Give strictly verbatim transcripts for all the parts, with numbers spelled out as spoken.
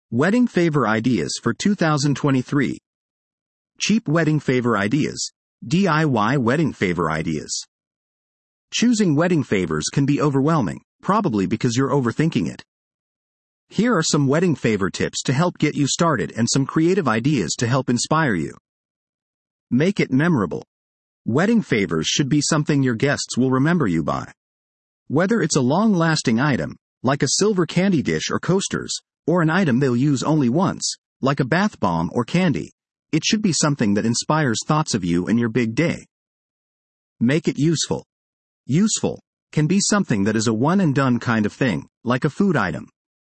Wedding Favor Ideas for two thousand twenty-three. Cheap Wedding Favor Ideas. D I Y Wedding Favor Ideas. Choosing wedding favors can be overwhelming, probably because you're overthinking it. Here are some wedding favor tips to help get you started and some creative ideas to help inspire you. Make it memorable. Wedding favors should be something your guests will remember you by. Whether it's a long-lasting item, like a silver candy dish or coasters, or an item they'll use only once, like a bath bomb or candy, it should be something that inspires thoughts of you and your big day. Make it useful. Useful can be something that is a one-and-done kind of thing, like a food item.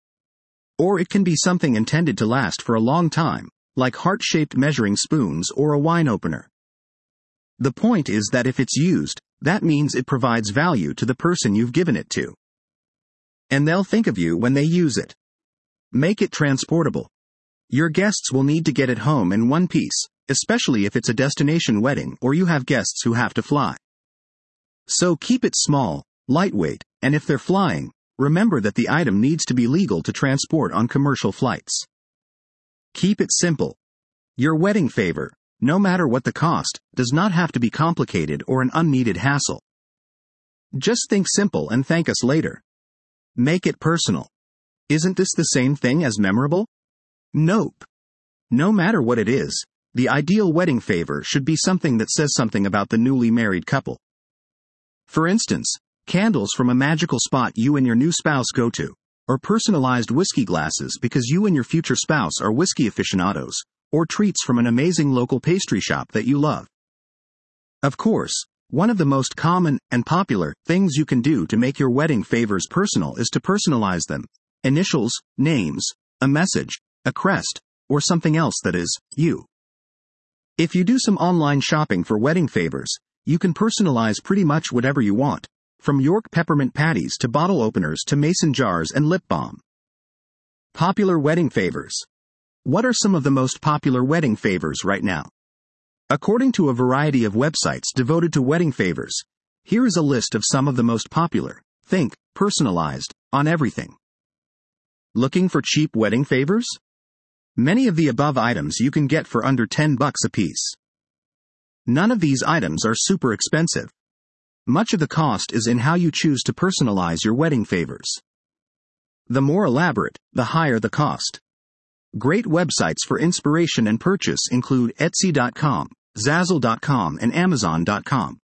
Or it can be something intended to last for a long time, like heart-shaped measuring spoons or a wine opener. The point is that if it's used, that means it provides value to the person you've given it to. And they'll think of you when they use it. Make it transportable. Your guests will need to get it home in one piece, especially if it's a destination wedding or you have guests who have to fly. So keep it small, lightweight, and if they're flying, remember that the item needs to be legal to transport on commercial flights. Keep it simple. Your wedding favor, no matter what the cost, does not have to be complicated or an unneeded hassle. Just think simple and thank us later. Make it personal. Isn't this the same thing as memorable? Nope. No matter what it is, the ideal wedding favor should be something that says something about the newly married couple. For instance, candles from a magical spot you and your new spouse go to, or personalized whiskey glasses because you and your future spouse are whiskey aficionados, or treats from an amazing local pastry shop that you love. Of course, one of the most common and popular things you can do to make your wedding favors personal is to personalize them. Initials, names, a message, a crest, or something else that is you. If you do some online shopping for wedding favors, you can personalize pretty much whatever you want, from York peppermint patties to bottle openers to mason jars and lip balm. Popular wedding favors. What are some of the most popular wedding favors right now? According to a variety of websites devoted to wedding favors, here is a list of some of the most popular. Think, personalized, on everything. Looking for cheap wedding favors? Many of the above items you can get for under ten bucks a piece. None of these items are super expensive. Much of the cost is in how you choose to personalize your wedding favors. The more elaborate, the higher the cost. Great websites for inspiration and purchase include Etsy dot com, Zazzle dot com, and Amazon dot com.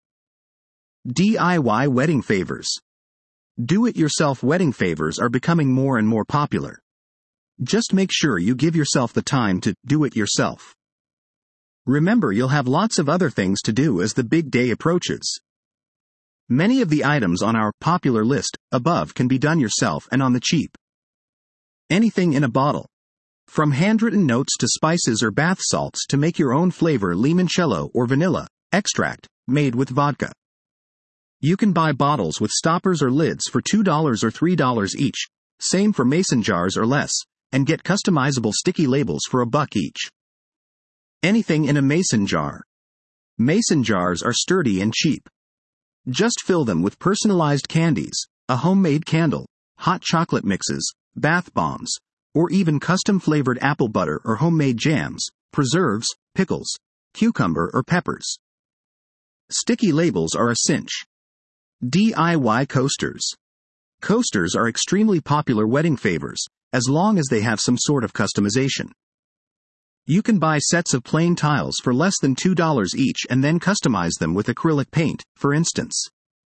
D I Y wedding favors. Do-it-yourself wedding favors are becoming more and more popular. Just make sure you give yourself the time to do it yourself. Remember, you'll have lots of other things to do as the big day approaches. Many of the items on our popular list above can be done yourself and on the cheap. Anything in a bottle. From handwritten notes to spices or bath salts to make your own flavor limoncello or vanilla extract made with vodka. You can buy bottles with stoppers or lids for two dollars or three dollars each, same for mason jars or less, and get customizable sticky labels for a buck each. Anything in a mason jar. Mason jars are sturdy and cheap. Just fill them with personalized candies, a homemade candle, hot chocolate mixes, bath bombs, or even custom-flavored apple butter or homemade jams, preserves, pickles, cucumber or peppers. Sticky labels are a cinch. D I Y coasters. Coasters are extremely popular wedding favors, as long as they have some sort of customization. You can buy sets of plain tiles for less than two dollars each and then customize them with acrylic paint, for instance.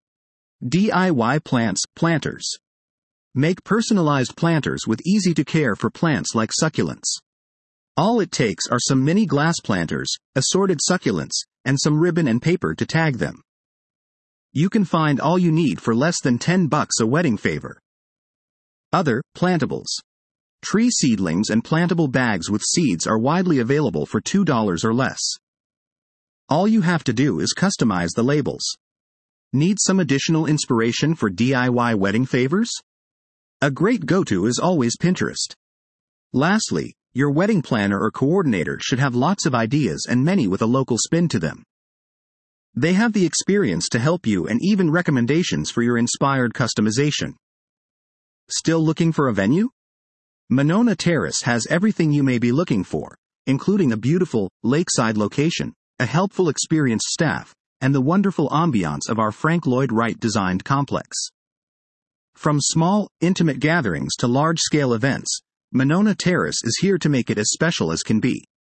D I Y plants, planters. Make personalized planters with easy-to-care for plants like succulents. All it takes are some mini glass planters, assorted succulents, and some ribbon and paper to tag them. You can find all you need for less than ten bucks a wedding favor. Other plantables. Tree seedlings and plantable bags with seeds are widely available for two dollars or less. All you have to do is customize the labels. Need some additional inspiration for D I Y wedding favors? A great go-to is always Pinterest. Lastly, your wedding planner or coordinator should have lots of ideas and many with a local spin to them. They have the experience to help you and even recommendations for your inspired customization. Still looking for a venue? Monona Terrace has everything you may be looking for, including a beautiful, lakeside location, a helpful experienced staff, and the wonderful ambiance of our Frank Lloyd Wright-designed complex. From small, intimate gatherings to large-scale events, Monona Terrace is here to make it as special as can be.